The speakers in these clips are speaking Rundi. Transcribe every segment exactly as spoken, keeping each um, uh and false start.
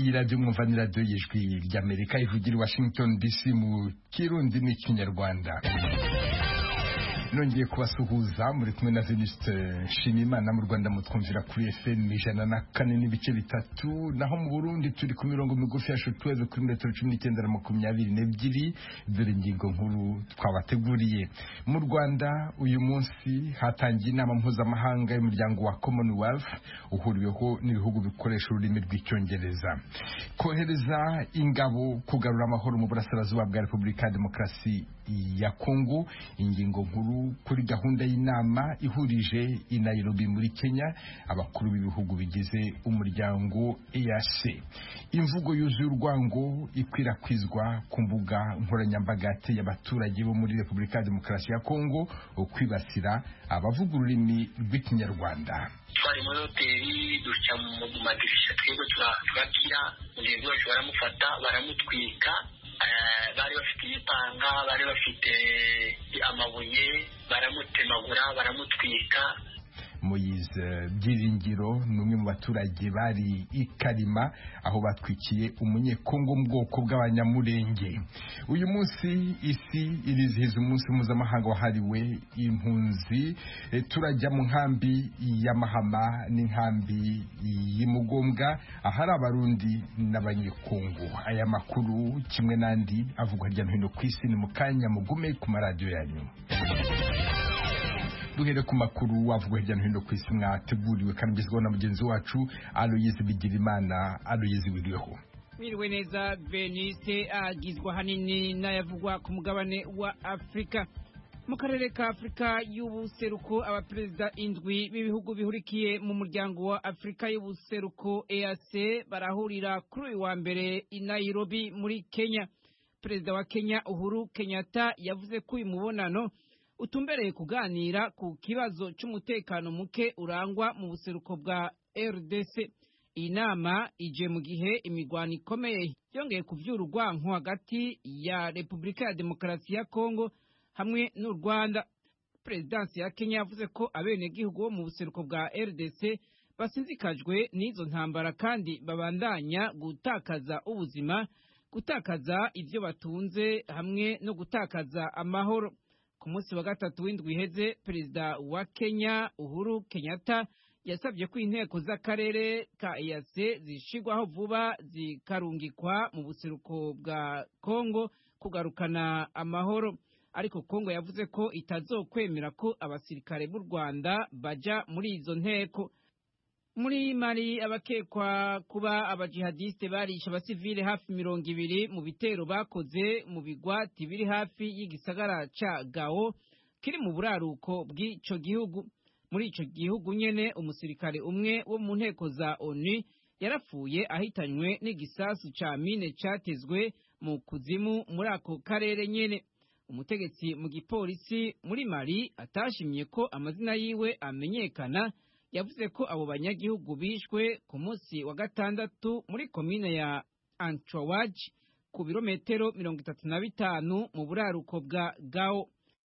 iyi radio mwumva radio y'ijwi ry'Amerika ivugira i Washington D C mu Kirundi n'Ikinyarwanda. Nongeye kubasuhuza muri kumwe na Venuste Nshimiyimana. Mu Rwanda mutwumvira kuri F M ijana na kane n'ibice bitatu, naho mu Burundi turi ku mirongo migufi ya shortwave kuri metero cumi n'icyenda na makumyabiri n'ebyiri. Dore ingingo nkuru twabateguriye. Mu Rwanda uyu munsi hatangiye inama mpuzamahanga y'umuryango wa Commonwealth uhuriweho n'ibihugu bikoresha ururimi rw'icyongereza. Kohereza ingabo kugarura amahoro mu burasirazuba bwa Repubulika ya Demokarasi ya Kongo, ingingo nkuru kuri gahunda y'inama ihurije i Nairobi muri Kenya abakuru b'ibihugu bigize umuryango E A C. Imvugo yuzuye urwango ikwirakwizwa ku mbuga nkoranyambaga y'abaturage bo muri Repubulika ya Demokarasi ya Kongo ukwibasira abavuga ururimi rw'ikinyarwanda. Twari muri hoteli duca mu madirisha twebwe turakira mugenzi wacu baramufata baramutwika. Bari bafite ibipanga, bari bafite amabuye, baramutemagura, baramutwika. Moise Byiringiro n'umwe mu baturage bari i Kalima aho batwikiye umunyekongo mu bwoko bw'abanyamurenge. Uyu munsi isi irizihiza umunsi mpuzamahanga wahariwe impunzi. E, turajya mu nkambi ya Mahama n'inkambi y'Imugombwa ahari abarundi n'abanyekongo. Aya makuru kimwe n'andi avugwa hirya no hino ku isi ni mu kanya mugume ku maradiyo yanyu. Duhere ku makuru wavugwa hirya no hino ku isi mwateguriwe kandi ugezweho na mugenzi wacu Aloyizi Bigirimana. Aloyizi wiriweho. Mwiriwe neza Veniste. Agizwa hanini n'ayavugwa ku mugabane wa Afrika. Mu karere ka Afrika y'ubuseruko abaperezida indwi b'ibihugu bihurikiye mu muryango wa Afrika y'ubuseruko E A C barahurira kuri uyu wa mbere i Nairobi muri Kenya. Perezida wa Kenya Uhuru Kenyatta yavuze ko uyu mubonano utumbereye kuganira ku kibazo cy'umutekano muke urangwa mu buseruko bwa R D C. Inama ije mu gihe imigwano ikomeye yongeye kuvyura urwanko hagati ya Repubulika ya Demokarasi ya Kongo hamwe n'u Rwanda. Presidansi ya Kenya yavuze ko abenegihugu bo mu buseruko bwa R D C basinzikajwe n'izo ntambara kandi babandanya gutakaza ubuzima, gutakaza ivyo batunze hamwe no gutakaza amahoro. Ku munsi wa gatatu w'indwi iheze, perezida wa Kenya Uhuru Kenyatta yasabye ko inteko z'akarere ka E A C zishigwaho vuba zikarungikwa mu buseruko bwa Kongo kugarukana amahoro, ariko Kongo yavuze ko itazokwemera ko abasirikare b'u Rwanda baja muri izo nteko. Muri Mali abakekwa kuba abajihadiste barisha abasivile hafi mirongo ibiri mu bitero bakoze mu bigwati biri hafi y'igisagara ca Gao kiri mu buraruko bw'ico gihugu. Muri ico gihugu nyene umusirikare umwe wo mu nteko za ONU yarapfuye ahitanywe n'igisasu ca mine catezwe mu kuzimu muri ako karere nyene. Umutegetsi mu gipolisi muri Mali atashimye ko amazina yiwe amenyekana yavuze ko abo banyagihugu bishwe ku munsi wa gatandatu muri komine ya Anchowaj ku birometero mirongo itatu na bitanu mu buraruko bwa Gao.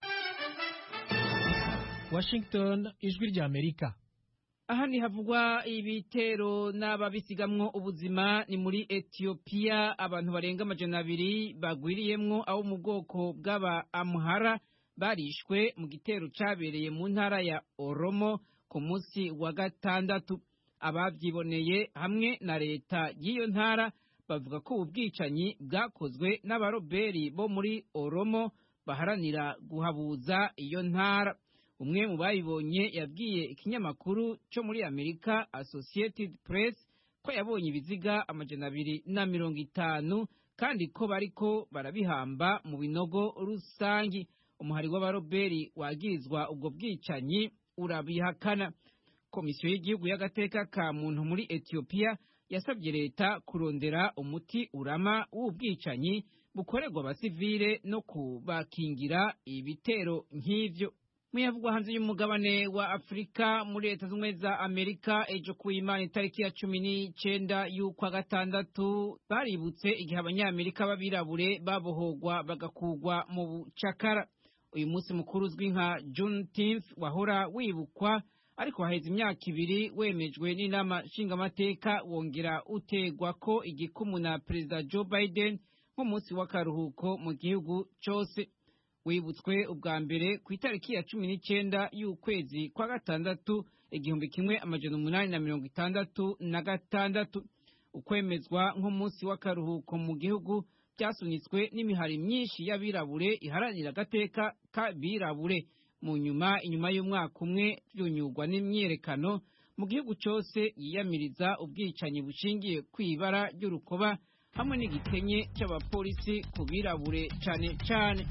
Washington, ijwi rya Amerika. Aha ni havugwa ibitero n'ababisigamwo ubuzima ni muri Ethiopia. Abantu barenga amajana abiri bagwiriyemwo abo mu bwoko bw'aba Amhara barishwe mu gitero cabereye mu ntara ya Oromo ku munsi wa gatandatu. Abavyiboneye hamwe na leta y'iyo ntara bavuga ko ubwicanyi bwakozwe n'abaroberi bo muri Oromo baharanira guhabuza iyo ntara. Umwe mu bayibonye yabwiye ikinyamakuru cyo muri Amerika Associated Press ko yabonye ibiziga amajana abiri na mirongo itanu kandi ko bariko barabihamba mu binogo rusangi. Umuhari w'abaroberi wagirizwa ubwo bwicanyi urabihakana. Komisiyo y'igihugu y'agateka ka muntu muri Ethiopia yasabye leta kurondera umuti urama w'ubwicanyi bukorerwa abasivile no kubakingira ibitero nk'ivyo. Muyavugwa hanze y'umugabane wa Afrika muri Leta Zunze Ubumwe za Amerika ejo ku Imana itariki ya cumi n'icenda y'ukwa gatandatu baributse igihe abanyamerika b'abirabure babohogwa bagakugwa mu bucakara. Uyu munsi mukuru uzwi nka Juneteenth wahora wibukwa ariko haheze imyaka ibiri wemejwe n'inama nshingamateka wongera utegwa ko igikumu na perezida Joe Biden nk'umunsi w'akaruhuko mu gihugu cyose. Wibutswe ubwa mbere ku itariki ya cumi n'icyenda y'ukwezi kwa gatandatu igihumbi kimwe amajana umunani na mirongo itandatu na gatandatu. Ukwemezwa nk'umunsi w'akaruhuko mu gihugu byasunitswe n'imihari myinshi y'abirabure iharanira agateka k'abirabure. Mu nyuma inyuma y'umwaka umwe byunyurwa n'imyiyerekano mu gihugu cyose yiyamiriza ubwicanyi bushingiye ku ibara ry'urukoba hamwe n'igikenye cy'abapolisi ku birabure cyane cyane.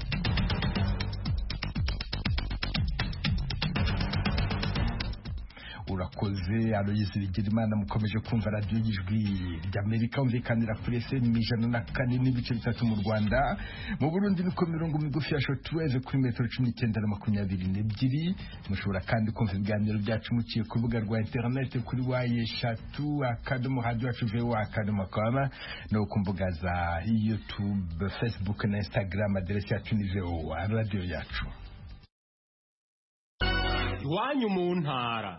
Urakoze Aloyse Bigirimana. Mukomeje kumva radiyo y'ijwi ry'Amerika umvikanira kuri F M ijana na kane n'ibice bitatu mu Rwanda. Mu Burundi niko mirongo migufi ya shortwave kuri metero cumi n'icyenda na makumyabiri n'ebyiri. Mushobora kandi kumva ibiganiro byacu muciye ku rubuga rwa interineti kuri waye eshatu akadomo radio yacu voa akadomo com no ku mbuga za YouTube, Facebook na Instagram. Aderesi yacu ni voa radio yacu. Iwanyu mu ntara.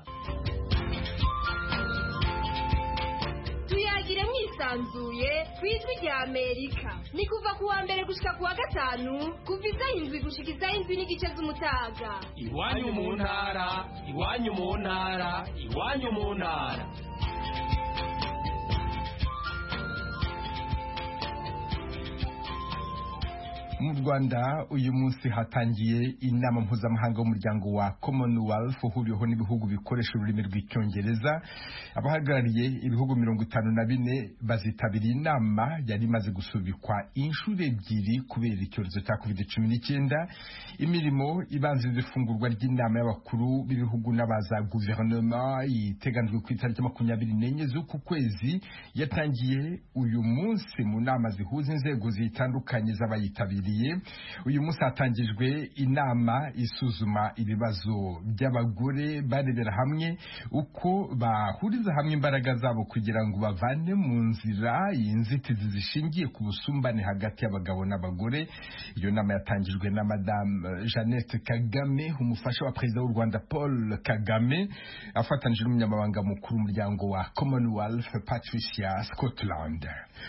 Tuyagire mwisanzuye kwijwi rya Amerika. Ni kuva ku wa mbere gushika ku wa gatanu kuva isaha indwi gushika isaha indwi n'igice z'umutaga. Iwanyu mu ntara, iwanyu mu ntara, iwanyu mu ntara. Mu Rwanda uyu munsi hatangiye inama mpuzamahanga y'umuryango wa Commonwealth uhuriweho n'ibihugu bikoresha ururimi rw'icyongereza. Abahagarariye ibihugu mirongo itanu na bine bazitabira inama yari imaze gusubikwa inshuro ebyiri kubera icyorezo cya covid cumi n'icyenda. Imirimo ibanziriza ifungurwa ry'inama y'abakuru b'ibihugu n'abaza guverinoma iteganijwe ku itariki makumyabiri n'enye z'uku kwezi yatangiye uyu munsi mu nama zihuza inzego zitandukanye z'abayitabiriye. Uyu munsi hatangijwe inama isuzuma ibibazo by'abagore barebera hamwe uko bahuriza hamwe imbaraga zabo kugira ngo bavane mu nzira inzitizi zishingiye ku busumbane hagati y'abagabo n'abagore. Iyo nama yatangijwe na Madame Jeannette Kagame, umufasha wa perezida w'u Rwanda Paul Kagame, afatanije n'umunyamabanga mukuru w'umuryango wa Commonwealth Patricia Scotland.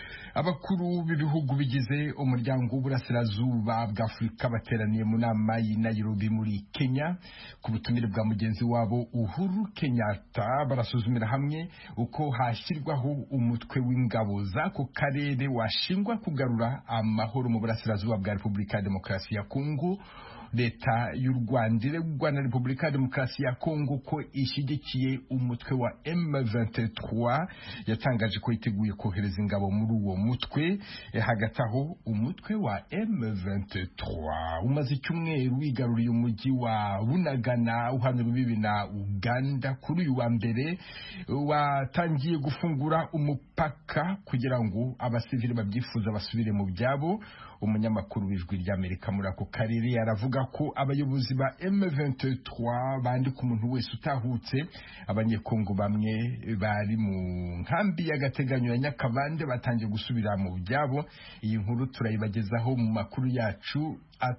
Abakuru b'ibihugu bigize umuryango w'uburasirazuba bwa Afurika bateraniye mu nama y'i Nairobi muri Kenya ku butumire bwa mugenzi wabo Uhuru Kenyatta. Barasuzumira hamwe uko hashyirwaho umutwe w'ingabo z'ako karere washingwa kugarura amahoro mu burasirazuba bwa Repubulika ya Demokarasi ya Kongo. Leta y'u Rwanda iregwa na Repubulika ya Demokarasi ya Kongo ko ishyigikiye umutwe wa M vingt-trois yatangaje ko iteguye kohereza ingabo muri uwo mutwe. E, hagati aho umutwe wa M vingt-trois umaze icyumweru wigaruriye umujyi wa Bunagana uhana urubibi na Uganda. Kuri uyu wa mbere watangiye gufungura umupaka kugira ngo abasivili babyifuza basubire mu byabo. Umunyamakuru w'ijwi ry'Amerika muri ako karere yaravuga ko abayobozi ba M vingt-trois bandika umuntu wese utahutse. Abanyekongo bamwe bari mu nkambi y'agateganyo ya Nyakabande batangiye gusubira mu byabo. Iyi nkuru turayibagezaho mu makuru yacu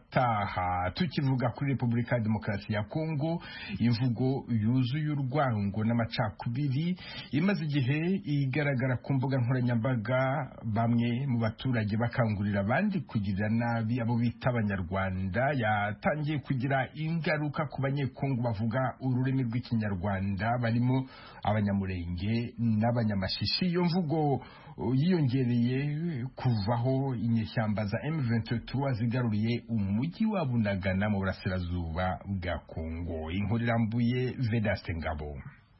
ataha. Tukivuga kuri Repubulika ya Demokarasi ya Kongo, imvugo yuzuye urwango n'amacakubiri imaze igihe igaragara ku mbuga nkoranyambaga, bamwe mu baturage bakangurira abandi kugirira nabi abo bita Abanyarwanda, yatangiye kugira ingaruka ku Banyekongo bavuga ururimi rw'Ikinyarwanda barimo Abanyamurenge n'Abanyamashishi. Iyo mvugo yiyongereye kuvaho inyeshyamba za M vingt-trois zigaruriye umujyi wa Bunagana mu burasirazuba bwa Kongo. Inkuru irambuye Vedaste Ngabo.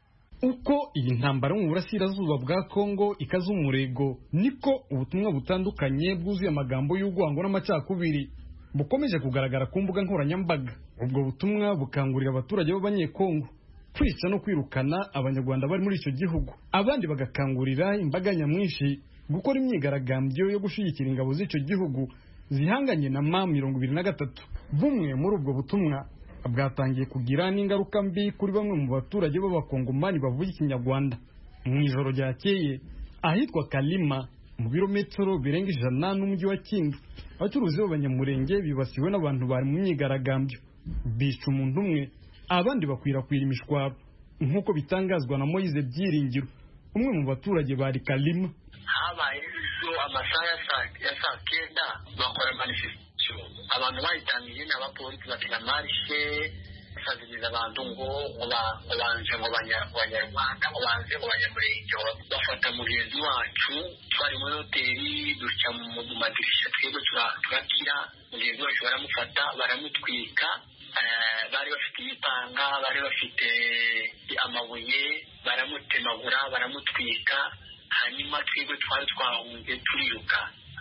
Uko iyi ntambara mu burasirazuba bwa Kongo ikaza umurego, niko ubutumwa butandukanye bwuzuye amagambo y'urwango n'amacakubiri bukomeje kugaragara ku mbuga nkoranyambaga. Ubwo butumwa bukangurira abaturage b'Abanyekongo kwica no kwirukana Abanyarwanda bari muri icyo gihugu. Abandi bagakangurira imbaga nyamwinshi gukora imyigaragambyo yo gushyigikira ingabo z'icyo gihugu zihanganye na M mirongo ibiri na gatatu. Bumwe muri ubwo butumwa bwatangiye kugira n'ingaruka mbi kuri bamwe mu baturage b'Abakongomani bavuga Ikinyarwanda. Mu ijoro ryakeye ahitwa Kalima mu birometero birenga ijana n'umujyi wa Kindu, abacuruzi b'Abanyamurenge bibasiwe n'abantu bari mu myigaragambyo, bica umuntu umwe, abandi bakwirakwira imishwaro. nk'uko bitangazwa na Moise Byiringiro umwe mu baturage bari Kalima. Habaye ejo amasaha ya saa kenda bakora manifestation, abantu bayitangiye n'abapolisi batega marishe basaziriza abantu ngo babanje ngo Banyarwanda ngo banze ngo Banyamurenge bafata mugenzi wacu twari muri hoteli duca mu madirisha twebwe turakira mugenzi wacu baramufata baramutwika. Bari bafite ibipanga, bari bafite amabuye, baramutemagura baramutwika, hanyuma twebwe twari twahunze turiruka.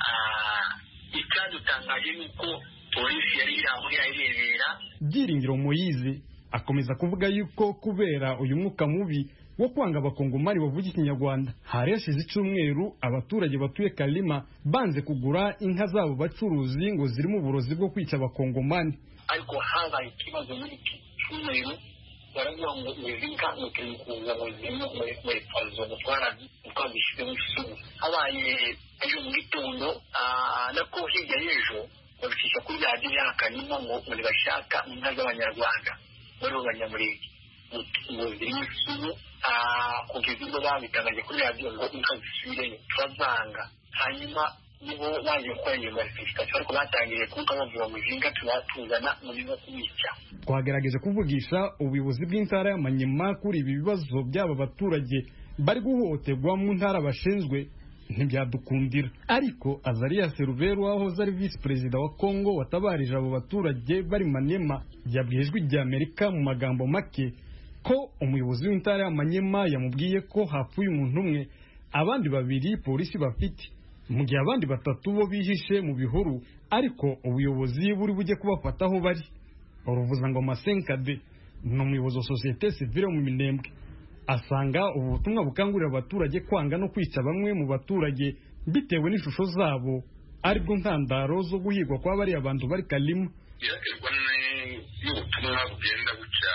Icyadutangaje ni uko polisi yari iri aho irarebera. Byiringiro Moise akomeza kuvuga yuko kubera uyu mwuka mubi wo kwanga abakongomani bavuga ikinyarwanda hari hashize icyumweru abaturage batuye Kalima banze kugura inka zabo bacuruzi ngo zirimo uburozi bwo kwica abakongomani. Ariko habaye ikibazo muri iki cyumweru baravuga ngo izi nka mutukuza ngo zirimo muri fazo gutwara twabishyize mu isuku. Habaye ejo mu gitondo nako hirya y'ejo babishyira kuri radiyo ya Kalima ngo bashaka inka z'Abanyarwanda muri Banyamurenge ngo zirimo isuku. Kugeza ubwo babitangaje kuri radiyo ngo inka zisubireyo turazanga, hanyuma nibo baje gukora iyo manifestation ariko batangiye kuko bavuga ngo izinga tubatuzana mu bigo kubica. Twagerageje kuvugisha ubuyobozi bw'intara y'Amanyema kuri ibi bibazo by'aba baturage bari guhohoterwa mu ntara bashinzwe ntibyadukundira, ariko Azarias Rubero wahoze ari vice perezida wa Kongo watabarije abo baturage bari Manyema yabwiye Ijwi ry'Amerika mu magambo make ko umuyobozi w'intara y'Amanyema yamubwiye ko hapfuye umuntu umwe, abandi babiri polisi bafite, mu gihe abandi batatu bo bihishe mu bihuru, ariko ubuyobozi buri bujye kubafata aho bari. Uruvuza ngo Masenkade ni umuyobozi wa sosiyete sivile mu Minembwe, asanga ubu butumwa bukangurira abaturage kwanga no kwica bamwe mu baturage bitewe n'ishusho zabo aribwo ntandaro zo guhigwa kwa bari abantu bari Kalima. Biraterwa n'ubutumwa bugenda buca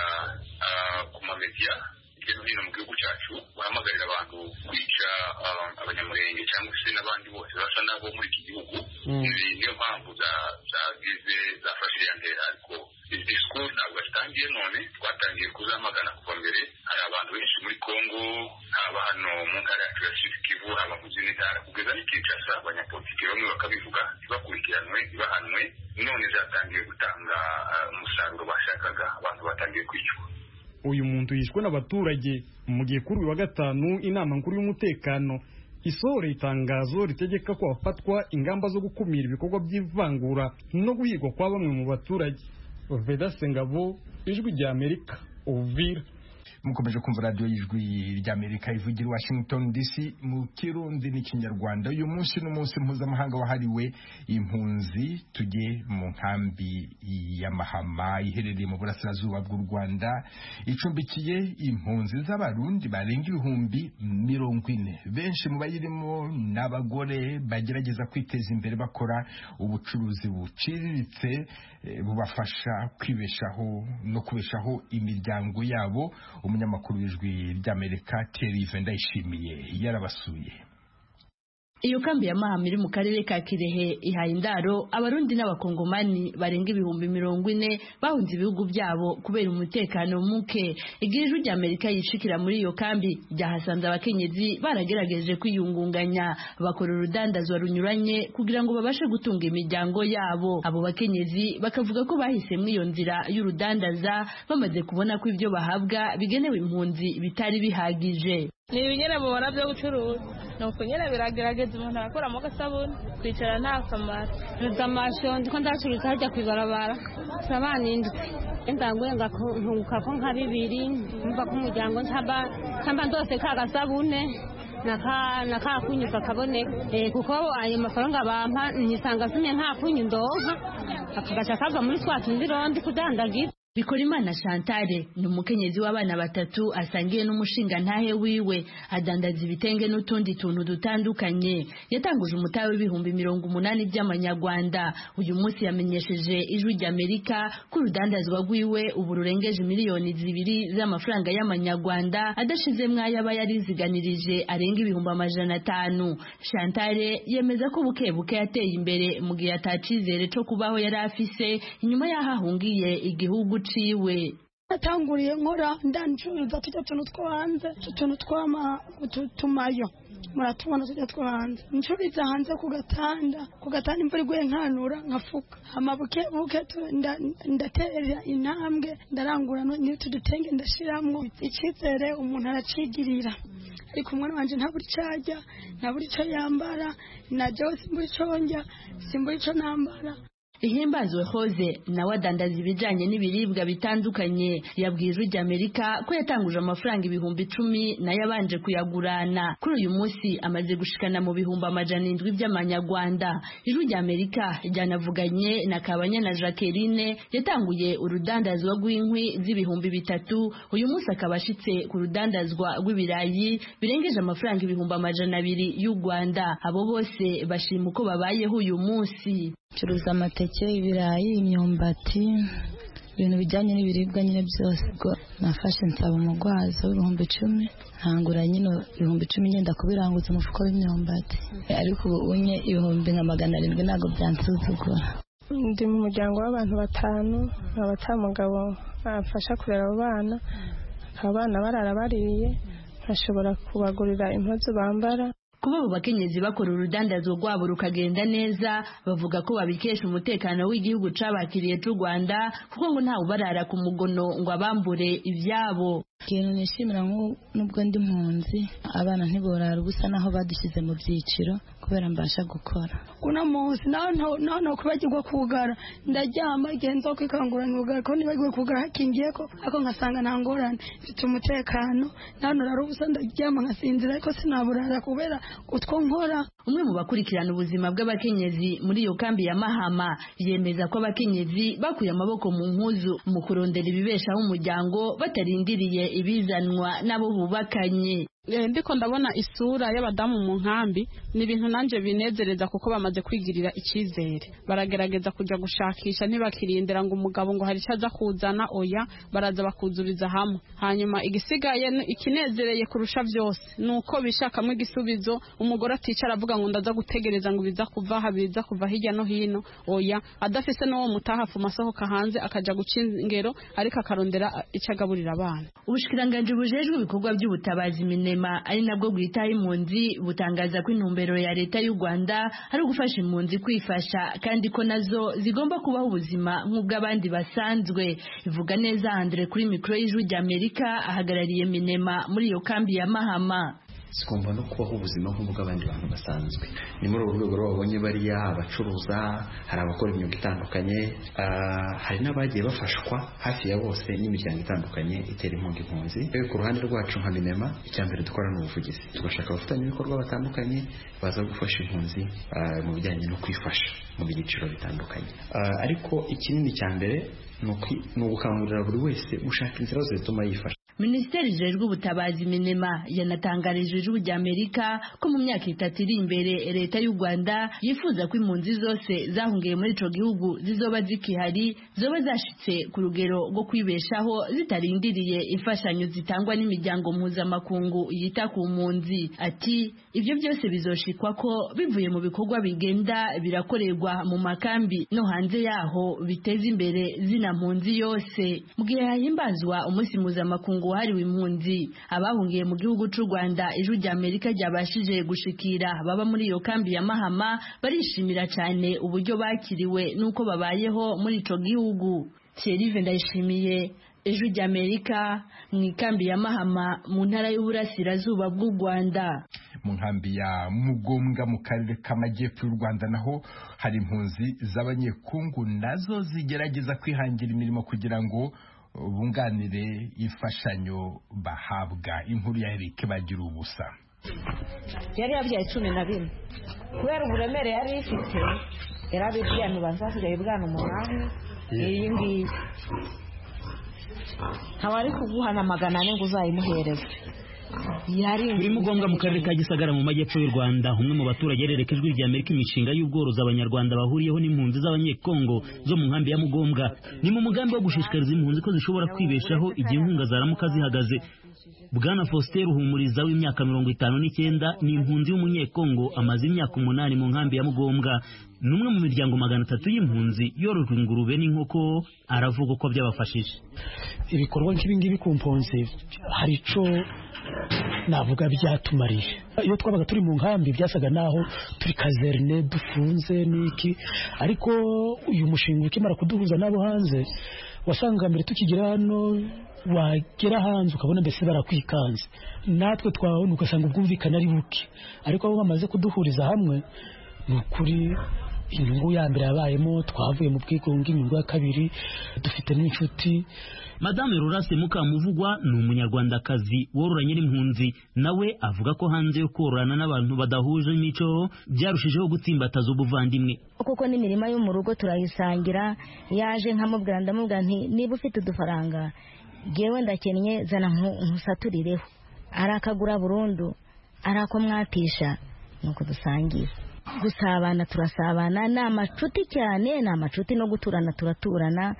ku mamedia hirya no hino mu gihugu cyacu bahamagarira abantu kwica Abanyamurenge cyangwa se n'abandi bose basa nabo muri iki gihugu. Niyo mpamvu zagize zafashe iya ntera, ariko izi discours ntabwo zitangiye none, twatangiye kuzamagana kuva mbere. Hari abantu benshi muri Kongo, haba hano mu ntara yacu ya Sud Kivu, haba mu zindi ntara kugeza n'i Kinshasa, abanyapolitiki bamwe bakabivuga ntibakurikiranwe ntibahanwe, none zatangiye gutanga umusaruro bashakaga, abantu batangiye kwicwa. Uyu muntu yishwe n'abaturage mu gihe kuri uyu wa gatanu inama nkuru y'umutekano isohoreye itangazo ritegeka ko hafatwa ingamba zo gukumira ibikorwa by'ivangura no guhigwa kwa bamwe mu baturage. Veda Sengabo, Ijwi ry'Amerika, Uvira. Mukomeje kumva radio y'Ijwi ry'Amerika ivugira i Washington D C mu Kirundi n'Ikinyarwanda. Uyu munsi n'umunsi mpuzamahanga wahariwe impunzi. Tujye mu nkambi ya Mahama iherereye mu burasirazuba bw'u Rwanda, icumbikiye impunzi z'abarundi barenga ibihumbi mirongo ine. Benshi mu bayirimo n'abagore bagerageza kwiteza imbere bakora ubucuruzi buciriritse bubafasha kwibeshaho no kubeshaho imiryango yabo. Umunyamakuru w'Ijwi ry'Amerika Thierry Vendayishimiye yarabasuye. Iyo kambi ya Mahama iri mu karere ka Kirehe ihaye indaro abarundi n'abakongomani barenga ibihumbi mirongo ine bahunze ibihugu byabo kubera umutekano muke. Igihe Ijwi ry'Amerika yishikira muri iyo kambi byahasanze abakenyezi baragerageje kwiyungunganya bakora urudandazwa runyuranye kugira ngo babashe gutunga imiryango yabo. Abo bakenyezi bakavuga ko bahisemo iyo nzira y'urudandaza bamaze kubona ko ibyo bahabwa bigenewe impunzi bitari bihagije. Ni ibinyene mubona byo gucuruza nuko nyene biragerageza umuntu arakora mu gasabuni kwicara nta kamaro. Ndamasho ndiko ndacuruza harya kwibarabara sabanindwe endanguye ngakunguka ko nka bibiri mva ku muryango ntaba kamba ndose ka gasabune naka naka kunyuka kaboneka eh kuko ayo mafaranga bampa nisanga sumye nta kunyu ndonka akagaca kava muri twatu ndirondi kudandagira. Bikorimana Chantal ni umukenyezi w'abana batatu asangiye n'umushinga ntahe wiwe adandaza ibitenge n'utundi tuntu dutandukanye. Yatanguje umutahe w'ibihumbi mirongo umunani by'amanyarwanda. Uyu munsi yamenyesheje Ijwi ry'Amerika ko urudandazwa rwiwe ubu rurengeje miliyoni zibiri z'amafaranga y'amanyarwanda adashize mwayaba yariziganirije arenga ibihumbi amajana atanu. Chantal yemeza ko buke buke yateye imbere mu gihe atacizere cyo kubaho yari afise inyuma y'ahahungiye igihugu ciwe. natanguriye nkora ndancuruza tujya tuntu two hanze tuntu twama tumayo muratubona tujya two hanze ncuriza hanze ku gatanda ku gatanda imvura iguye nkanura nkafuka amabuke buke ndaterera intambwe ndarangura n'utudutenge ndashiramwo icyizere umuntu aracigirira ariko umwana wanje ntaburi cyajya ntaburi cyo yambara najyewe simburi cyo njya simburi cyo nambara. Ihimbazwe Hoze nawe adandaza ibijanye n'ibiribwa bitandukanye yabwiye Ijwi ry'Amerika ko yatanguje amafaranga ibihumbi icumi nayo abanje kuyagurana kuri uyu munsi amaze gushikana mu bihumbi amajana indwi by'amanyarwanda. Ijwi ry'Amerika ryanavuganye na Kabanyana Jacqueline yatanguye urudandazwa rw'inkwi z'ibihumbi bitatu uyu munsi akaba ashitse ku rudandazwa rw'ibirayi birengeje amafaranga ibihumbi amajana abiri y'u Rwanda. Abo bose bashima uko babayeho uyu munsi. Curuza amateke, ibirayi, imyumbati, ibintu bijyanye n'ibiribwa nyine byose. Ubwo nafashe nsaba umugwazo w'ibihumbi icumi ntangura nyine ibihumbi icumi ngenda kubiranguza umufuko w'imyumbati, ariko ubu unye ibihumbi nka magana arindwi ntabwo byansuzugura. Ndi mu muryango w'abantu batanu, abata mugabo afasha kurera abo bana, abana barara bariye, nkashobora kubagurira impuzu bambara. Kuba abo bakenyezi bakora urudandazwa rwabo rukagenda neza bavuga ko babikesha umutekano w'igihugu cabakiriye c'u Rwanda kuko ngo ntawe barara ku mugono ngo abambure ivyabo. Ikintu nishimira nubwo ndi mpunzi abana ntiborara ubusa naho badushyize mu byiciro kubera mbasha gukora. Una munsi naho naho kubagirwa kugara ndaryama igenzo kwikangurana ugara ko nibagiwe kugara hakingiye ko ako nkasanga nta ngorane mfite umutekano naho narara ubusa ndaryama nkasinzira ariko sinaburara kubera utwo nkora. Umwe mu bakurikirana ubuzima bw'abakenyezi muri iyo kambi ya Mahama yemeza ko abakenyezi bakuye amaboko mu mpuzu mu kurondera ibibeshaho umuryango batarindiriye ibizanwa nabo bubakanye. Ndiko ndabona isura y'abadamu mu nkambi ni ibintu nanje binezereza kuko bamaze kwigirira icyizere, baragerageza kuja gushakisha ntibakirindira ngo umugabo ngo hari cyaza kuzana, oya baraza bakuzuriza hamwe. Hanyuma igisigaye ikinezereye kurusha byose nuko bishakamwe igisubizo, umugore aticara avuga ngo ndaza gutegereza ngo biza kuva ha biza kuva hirya no hino, oya adafise no mutaha fu masohoka hanze akaja guca ingero ariko akarondera icagaburira abana. Ubushikiranganje bujejwe ibikorwa by'ubutabazi Minema ari nabwo bwitaye impunzi butangaza ko intumbero ya leta y'u Rwanda ari ugufasha impunzi kwifasha kandi ko nazo zigomba kubaho ubuzima nk'ubw'abandi basanzwe. Ivuga neza Andre kuri mikro y'Ijwi ry'Amerika ahagarariye Minema muri iyo kambi ya Mahama. Sikumva no kubaho ubuzima nk'ubw'abandi bantu basanzwe. Ni muri urwo rwego babonye bariya abacuruza, hari abakora imyuga itandukanye, hari n'abagiye bafashwa hafi ya bose n'imiryango itandukanye itera inkunga impunzi. Ku ruhande rwacu nka Minema icya mbere dukora n'ubuvugizi, tugashaka abafatanyabikorwa batandukanye baza gufasha impunzi mu bijyanye no kwifasha mu byiciro bitandukanye. Ariko ikinini cya mbere ni ugukangurira buri wese gushaka inzira zose zituma yifasha. Minisiteri ijejwe ubutabazi Minema yanatangarije Ijwi ry'Amerika ko mu myaka itatu iri imbere leta y'u Rwanda yifuza ko impunzi zose zahungiye muri ico gihugu zizoba zikihari zoba zashitse ku rugero rwo kwibeshaho zitarindiriye imfashanyo zitangwa n'imiryango mpuzamakungu yita ku mpunzi. Ati ibyo byose bizoshikwa ko bivuye mu bikorwa bigenda birakorerwa mu makambi no hanze yaho biteza imbere zina mpunzi yose. Mu gihe hahimbazwa umunsi mpuzamakungu wahariwe impunzi, abahungiye mu gihugu c'u Rwanda Ijwi ry'Amerika ryabashije gushikira baba muri iyo kambi ya Mahama barishimira cyane uburyo bakiriwe nuko babayeho muri ico gihugu. Thierry Ndayishimiye, Ijwi ry'Amerika mu ikambi ya Mahama mu ntara y'Uburasirazuba bw'u Rwanda. Mu nkambi ya Mugombwa mu karere k'amajyepfo y'u Rwanda naho hari impunzi z'abanyekungu nazo zigerageza kwihangira imirimo kugira ngo bunganire imfashanyo bahabwa. Inkuru ya Eric bagira ubusa. Yari yabyaye cumi na bine kubera uburemere yari ifite yarabibwiye abantu bazasigaye bwana umunani. Iyi ngiyi ntawari kuguhana magana ane ngo uzayimuhereze. Muri Mugombwa mu karere ka Gisagara mu majyepfo y'u Rwanda, umwe mu baturage yerereka Ijwi ry'Amerika imishinga y'ubworozi abanyarwanda bahuriyeho n'impunzi z'abanyekongo zo mu nkambi ya Mugombwa. Ni mu mugambi wo gushishikariza impunzi ko zishobora kwibeshaho igihe inkunga zaramuka zihagaze. Bwana Faustin Ruhumuriza w'imyaka mirongo itanu n'icyenda ni impunzi y'umunyekongo amaze imyaka umunani mu nkambi ya Mugombwa. Numwe mu miryango magana atatu y'impunzi yorojwe ingurube n'inkoko, aravuga ko byabafashije. Ibikorwa nk'ibi ngibi ku mpunzi hari ico navuga byatumarije. Iyo twabaga turi mu nkambi byasaga naho turi kazerne dufunze niki, ariko uyu mushinga ukimara kuduhuza nabo hanze wasanga mbere tukigira hano wagera hanze ukabona mbese barakwikanze, natwe twabona ugasanga ubwumvikana ari buke, ariko abo bamaze kuduhuriza hamwe ni ukuri inyungu ya mbere yabayemo, twavuye mu bwigunge, inyungu ya kabiri dufite n'inshuti. Madame Rurase Mukamuvugwa ni umunyarwandakazi wororanye n'impunzi, nawe avuga ko hanze yo kororana n'abantu badahuje imico byarushijeho gutsimbataza ubuvandimwe. Kuko n'imirima yo mu rugo turayisangira, yaje nkamubwira ndamubwira nti niba ufite udufaranga gewe ndakennye zana nkusaturireho, arakagura burundu arako mwatisha nuko dusangiye. Gusabana turasabana, ni amacuti cyane, ni amacuti no guturana turaturana.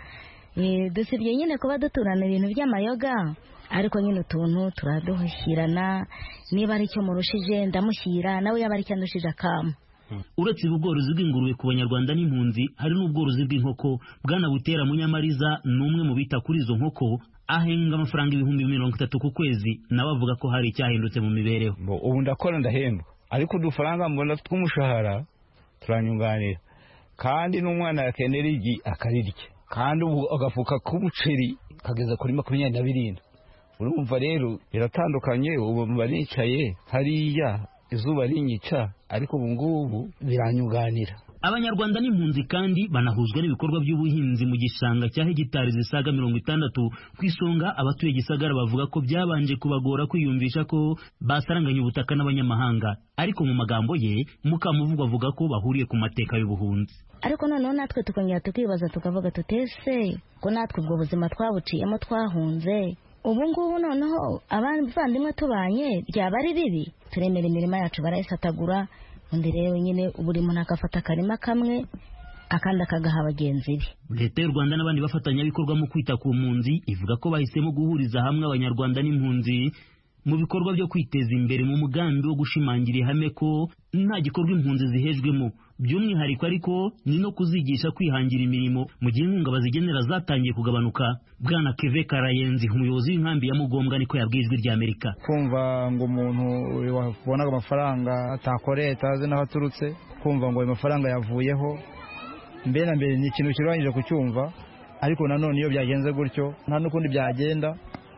E, dusibye nyine kuba duturana ibintu by'amayoga, ariko nyine utuntu turaduhirana, niba ari cyo murushije ndamushyira, nawe yaba ari cyo andushije akama. Uretse ubworozi bw'ingurube ku banyarwanda n'impunzi, hari n'ubworozi bw'inkoko. Bwana Butera Munyamariza ni umwe mu bita kuri izo nkoko, ahenga amafaranga ibihumbi mirongo itatu ku kwezi, nawe avuga ko hari icyahindutse mu mibereho. Ubu ndakora ndahembwa, ariko udufaranga mbona tw'umushahara turanyunganira, kandi n'umwana yakenera igi akarirya, kandi ubu agafuka k'umuceri kageza kuri makumyabiri na birindwi. Urumva rero biratandukanye. Ubu baricaye hariya izuba rinyica, ariko ubu ngubu biranyunganira. Abanyarwanda n'impunzi kandi banahuzwa n'ibikorwa by'ubuhinzi mu gishanga cya hegitari zisaga mirongo itandatu. Ku isonga abatuye Gisagara bavuga ko byabanje kubagora kwiyumvisha ko basaranganya ubutaka n'abanyamahanga, ariko mu magambo ye Mukamuvugwa avuga ko bahuriye ku mateka y'ubuhunzi. Ariko noneho natwe tukongera tukibaza tukavuga tutese ko natwe ubwo buzima twabuciyemo twahunze, ubu ngubu noneho abavandimwe tubanye byaba ari bibi. Turemera imirima yacu barayisatagura, undi rero nyine buri muntu akafata akarima kamwe akandi akagaha bagenzi be. Leta y'u Rwanda n'abandi bafatanyabikorwa mu kwita ku mpunzi ivuga ko bahisemo guhuriza hamwe abanyarwanda n'impunzi mu bikorwa byo kwiteza imbere mu mugambi wo gushimangira ihame ko nta gikorwa impunzi zihejwemo, by'umwihariko ariko ni no kuzigisha kwihangira imirimo mu gihe inkunga bazigenera zatangiye kugabanuka. Bwana Keve Karayenzi umuyobozi w'inkambi ya Mugombwa niko yabwiye Ijwi ry'Amerika. Kumva ngo umuntu wabonaga amafaranga atakoreye atazi n'aho aturutse, kumva ngo ayo mafaranga yavuyeho, mbere na mbere ni ikintu kirwanyije kucyumva, ariko nanone iyo byagenze gutyo nta n'ukundi byagenda.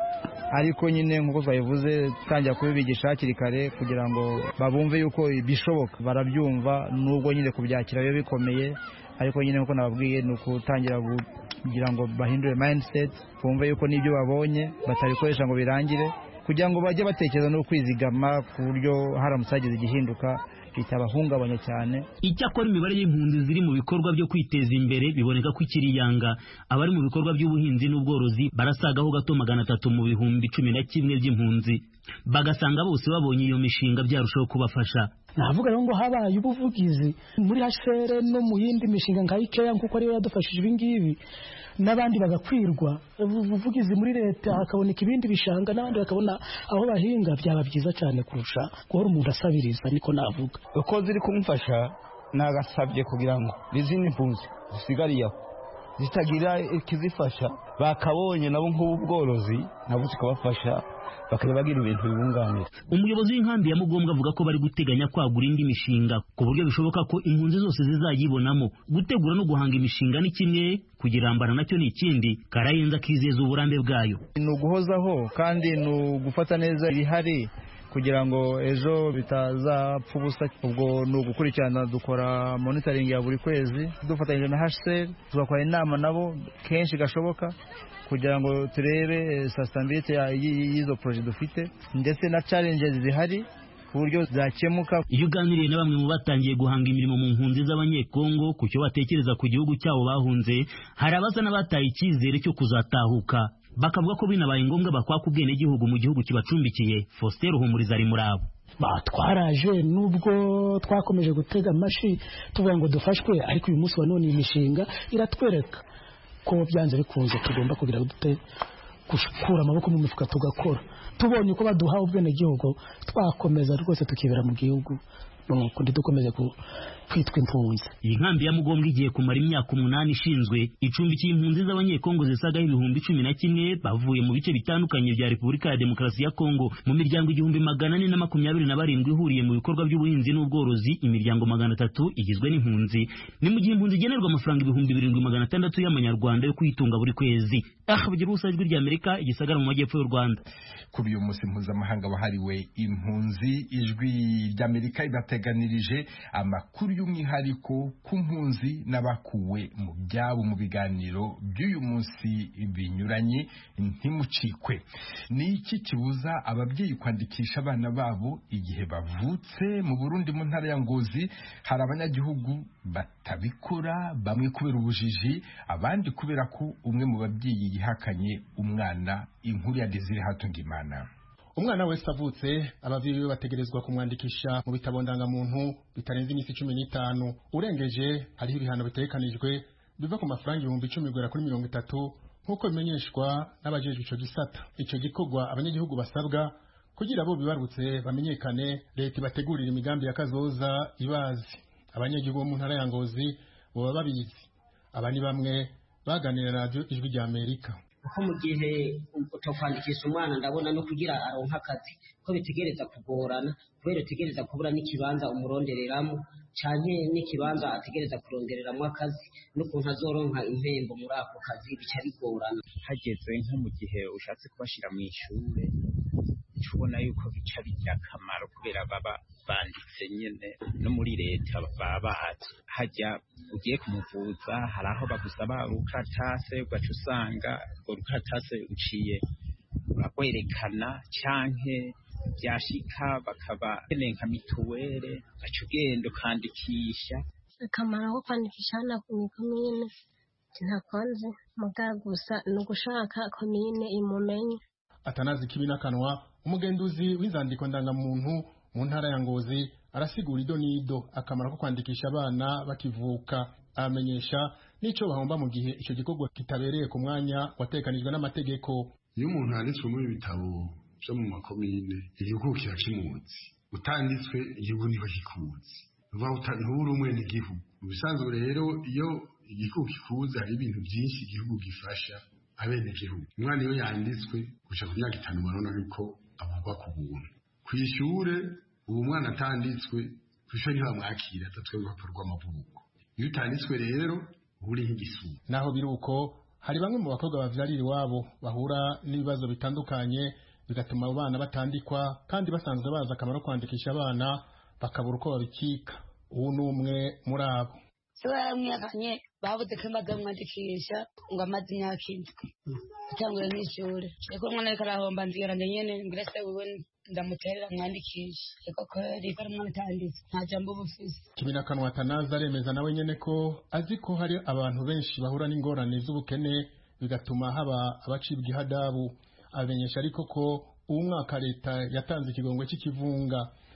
Ariko nyine nk'uko twabivuze tangira kubibigisha hakiri kare kugira ngo babumve yuko bishoboka, barabyumva nubwo nyine kubyakira biba bikomeye, ariko nyine nk'uko nababwiye ni ukutangira kugira ngo bahindure mindset, bumve yuko n'ibyo babonye batabikoresha ngo birangire, kugira ngo bajye batekereza no kwizigama ku buryo haramutse hagize igihinduka bitabahungabanya cyane. Icyakora imibare y'impunzi ziri mu bikorwa byo kwiteza imbere biboneka ko ikiri yanga. Abari mu bikorwa by'ubuhinzi n'ubworozi barasagaho gato magana atatu mu bihumbi cumi na kimwe by'impunzi, bagasanga bose babonye iyo mishinga byarushaho kubafasha. Navuga rero ngo habaye ubuvugizi muri H C R no mu yindi mishinga nka IKEA nkuko ariyo yadufashije ibi ngibi, n'abandi bagakwirwa ubuvugizi muri leta, hakaboneka ibindi bishanga n'abandi bakabona aho bahinga, byaba byiza cyane kurusha guhora umuntu asabiriza. Niko navuga uko ziri kumufasha, nagasabye kugira ngo izindi mpunzi zisigariyeho zitagira ikizifasha, bakabonye nabo nk'ubu bworozi nabo zikabafasha, bakaba bagira ibintu bibunganira. Umuyobozi w'inkambi ya Mugombwa avuga ko bari guteganya kwagura indi mishinga ku buryo bishoboka ko impunzi zose zizayibonamo. Gutegura no guhanga imishinga ni kimwe, kugirambana nacyo ni ikindi. Karayenza akizeza uburambe bwayo. Ni uguhozaho kandi ni ugufata neza ibihari kugira ngo ejo bitazapfa ubusa. Ubwo ni ugukurikirana, dukora monitoring ya buri kwezi dufatanyije na H C R, tugakora inama nabo kenshi gashoboka kugira ngo turebe sustainability y'izo project dufite ndetse na challenges zihari ku buryo zakemuka. Iyo uganiriye na bamwe mu batangiye guhanga imirimo mu mpunzi z'abanyekongo ku cyo batekereza ku gihugu cyabo bahunze, hari abaza n'abataye icyizere cyo kuzatahuka, bakavuga ko binabaye ngombwa bakwaka ubwenegihugu mu gihugu kibacumbikiye. Faustin Ruhumuriza ari muri abo. Batwaraje nubwo twakomeje gutega amashi tuvuga ngo dufashwe, ariko uyu munsi wa none imishinga iratwereka ko byanze bikunze tugomba kugira dute gukura amaboko mu mifuka tugakora tubonye uko baduhaye ubwenegihugu twakomeza rwose tukibera mu gihugu nuko dukomeze kwitwa impunzi. Iyi nkambi ya Mugombwa igiye kumara imyaka umunani ishinzwe icumbikiye impunzi z'abanyekongo zisaga ibihumbi cumi na kimwe bavuye mu bice bitandukanye bya Repubulika ya Demokarasi ya Kongo mu miryango igihumbi magana ane na makumyabiri na barindwi ihuriye mu bikorwa by'ubuhinzi n'ubworozi. Imiryango magana atatu igizwe n'impunzi, ni mu gihe impunzi igenerwa amafaranga ibihumbi birindwi magana atandatu y'amanyarwanda yo kwitunga buri kwezi. aha bugira ubusajwi rya Amerika igisagara mu majyepfo y'u Rwanda. Kuri uyu munsi mpuzamahanga wahariwe impunzi, ijwi ry'Amerika ibateganirije amakuru y'umwihariko ku mpunzi n'abakuwe mu byabo mu biganiro by'uyu munsi binyuranye. Ntimucikwe. Ni iki kibuza ababyeyi kwandikisha abana babo igihe bavutse? Mu Burundi mu ntara ya Ngozi hari abanyagihugu batabikora, bamwe kubera ubujiji, abandi kubera ko umwe mu babyeyi yihakanye umwana. Inkuru ya Desire Hatungimana. Umwana wese avutse abavyeyi be bategerezwa kumwandikisha mu bitabo ndangamuntu bitarenze imisi cumi n'itanu. Urengeje hariho ibihano bitegekanijwe biva ku mafaranga ibihumbi icumi kugera kuri mirongo itatu nk'uko bimenyeshwa n'abajejwe ico gisata. Ico gikorwa abanyagihugu basabwa kugira bo bibarutse bamenyekane, leta ibategurira imigambi ya kazoza ibazi. Abanyagihugu bo mu ntara ya Ngozi boba babizi. Aba ni bamwe baganira na radio Ijwi rya Amerika. Uko mu gihe utokwandikisha umwana ndabona no kugira aronka akazi ko bitegereza kugorana, kubera utegereza kubura n'ikibanza umurondereramo canke n'ikibanza ategereza kurondereramo akazi n'ukuntu azoronka impembo muri ako kazi bica bigorana. Hageze nko mu gihe ushatse kubashira mu ishure ubona yuko bica bigira akamaro kubera baba banditse nyene no muri leta baba bazi. Hajya ugiye kumuvuza hari aho bagusaba urukatase ugaca usanga urukatase uciye urakwerekana canke byashika bakaba nka mituwere gaca ugenda ukandikisha. Akamaro ko kwandikisha hano ku komine ntakonze muga gusa ni ugushaka komine imumenye. Atanazi Kibinakanwa, umugenduzi w'inzandiko ndangamuntu mu ntara ya Ngozi, arasigura ido nido akamaro ko kwandikisha abana bakivuka. Amenyesha nico bahomba mu gihe ico gikorwa kitabereye ku mwanya watekanijwe n'amategeko. Iyo umuntu yanditswe muri bitabo byo mu makomine igihugu kirakimuzi, utanditswe igihugu niho kikuzi, uva utantubura umwe n'igihugu. Ubisanzwe rero iyo igihugu kikuzi hari ibintu byinshi igihugu gifasha abene gihugu. Umwana iyo yanditswe guca ku myaka itanu barona yuko avugwa ku buntu. Kwishure uwo mwana atanditswe kwishure ntibamwakira atatwe urupapuro rw'amavuko. Iyo utanditswe rero uri nk'igisura. Naho biruko hari bamwe mu bakobwa bavyarira iwabo bahura n'ibibazo bitandukanye bigatuma abo bana batandikwa, kandi basanzwe baza akamaro kwandikisha abana bakabura uko babikika. Ubu n'umwe muri abo. So yaramwakanye babuze ko maze mwandikisha ngo amaze imyaka indwi utanguye n'ishuri, ariko umwana ariko arahomba nzigera nyene ngira se wewe ndamuterera mwandikisha, ariko ko riko umwana atanditse nta jambo bufise. Kibinakanwa Atanazi aremeza nawe nyene ko azi ko hari abantu benshi bahura n'ingorane z'ubukene bigatuma haba abacibwa ihadabu. Amenyesha ariko ko uwo mwaka leta yatanze ikigongwe cy'ikivunga,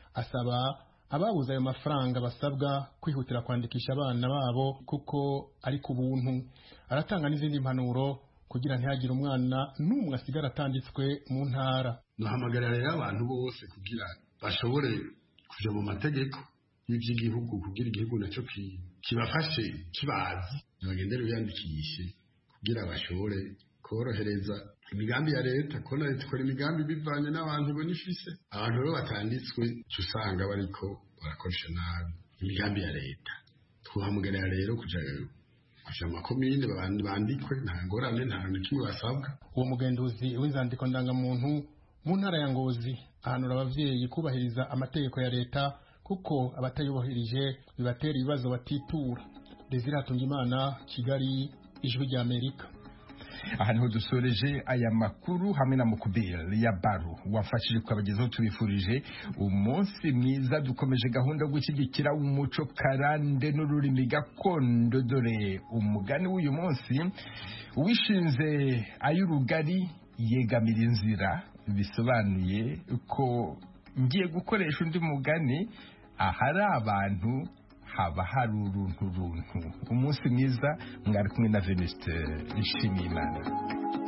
asaba ababuze ayo mafaranga basabwa kwihutira kwandikisha abana babo kuko ari ku buntu. Aratanga n'izindi mpanuro kugira ntihagire umwana n'umwe asigara atanditswe mu ntara. Nuhamagarira rero abantu bose kugira bashobore kuja mu mategeko y'ivy'igihugu kugira igihugu naco kibafashe kibazi, bagendere biyandikishe kugira bashobore korohereza imigambi ya leta. Ko na leta ikora imigambi bivanye n'abantu ibona ifise. Abantu rero batanditswe usanga bariko barakoresha nabi imigambi ya leta. Twahamagarira rero kuja kuja mu makomine bandikwe, nta ngorane, nta n'ikimwe basabwa. Uwo mugenduzi w'inzandiko ndangamuntu mu ntara ya Ngozi ahanura abavyeyi kubahiriza amategeko ya leta kuko abatayubahirije bibatera ibibazo batitura. Desire Hatungimana, Kigali, Ijwi rya Amerika. Aha niho dusoreje aya makuru hamwe na Mukubeli ya Baro wafashije kwabagezaho. Tubifurije umunsi mwiza. Dukomeje gahunda yo gushyigikira umuco karande n'ururimi gakondo. Dore umugani w'uyu munsi: uwishinze ay'urugari yegamira inzira. Bisobanuye ko ngiye gukoresha undi mugani, ahari abantu haba hari uruntu runtu. Umunsi mwiza. Mwari kumwe na Venuste Nshimiyimana.